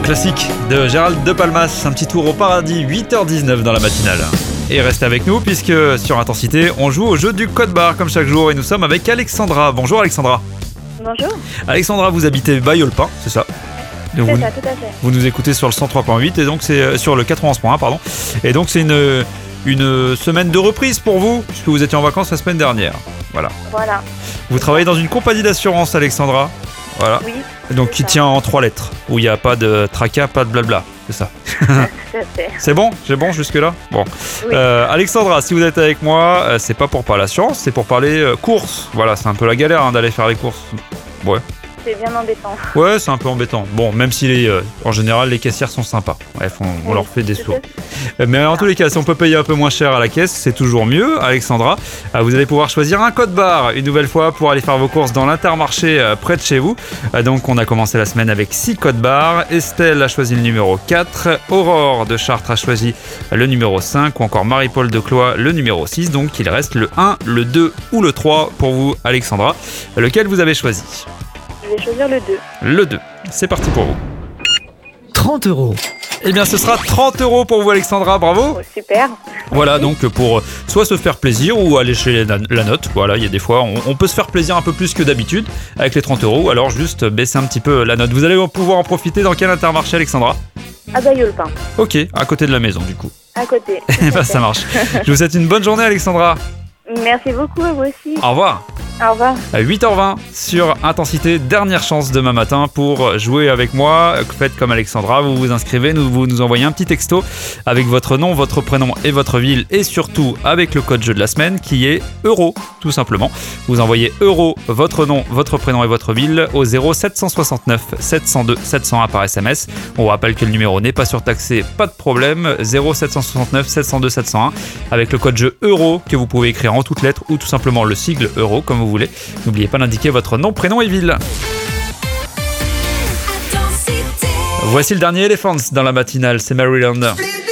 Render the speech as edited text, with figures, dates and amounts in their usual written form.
Classique de Gérald de Palmas, un petit tour au paradis, 8h19 dans la matinale. Et restez avec nous puisque sur Intensité, on joue au jeu du code barre comme chaque jour et nous sommes avec Alexandra. Bonjour Alexandra. Bonjour. Alexandra, vous habitez Bailleul-Pin, c'est ça? C'est ça, tout à fait. Vous nous écoutez sur le 103.8 et donc c'est sur le 91.1 pardon. Et donc c'est une semaine de reprise pour vous puisque vous étiez en vacances la semaine dernière. Voilà. Vous travaillez dans une compagnie d'assurance, Alexandra. Voilà. Oui. Donc qui tient en 3 lettres, où il n'y a pas de tracas, pas de blabla, c'est ça. Tout à fait. C'est bon jusque là. Bon. Oui. Alexandra, si vous êtes avec moi, c'est pas pour parler assurance, c'est pour parler courses. Voilà, c'est un peu la galère d'aller faire les courses. Ouais. C'est bien embêtant. Ouais, c'est un peu embêtant. Bon, même si en général les caissières sont sympas. Bref, on leur fait des sourds. Mais en tous les cas, si on peut payer un peu moins cher à la caisse, c'est toujours mieux. Alexandra, vous allez pouvoir choisir un code barre une nouvelle fois pour aller faire vos courses dans l'Intermarché près de chez vous. Donc on a commencé la semaine avec 6 codes barres. Estelle a choisi le numéro 4. Aurore de Chartres a choisi le numéro 5. Ou encore Marie-Paul de Cloix le numéro 6. Donc il reste le 1, le 2 ou le 3 pour vous, Alexandra. Lequel vous avez choisi ? Je vais choisir le 2. Le 2. C'est parti pour vous. 30 €. Eh bien, ce sera 30 € pour vous, Alexandra. Bravo. Oh, super. Voilà, donc pour soit se faire plaisir ou aller chez la note. Voilà, il y a des fois, on peut se faire plaisir un peu plus que d'habitude avec les 30 €. Alors, juste baisser un petit peu la note. Vous allez pouvoir en profiter dans quel Intermarché, Alexandra ? À Bailleul-Pin. Ok, à côté de la maison, du coup. À côté. Eh ben, ça marche. Je vous souhaite une bonne journée, Alexandra. Merci beaucoup, à vous aussi. Au revoir. Au revoir. À 8h20 sur Intensité, dernière chance demain matin pour jouer avec moi. Faites comme Alexandra, vous vous inscrivez, vous nous envoyez un petit texto avec votre nom, votre prénom et votre ville et surtout avec le code jeu de la semaine qui est euro, tout simplement. Vous envoyez euro, votre nom, votre prénom et votre ville au 0769 702 701 par SMS. On rappelle que le numéro n'est pas surtaxé, pas de problème. 0769 702 701 avec le code jeu euro que vous pouvez écrire en toutes lettres ou tout simplement le sigle euro comme vous voulez. N'oubliez pas d'indiquer votre nom, prénom et ville. Voici le dernier Elephants dans la matinale, c'est Maryland.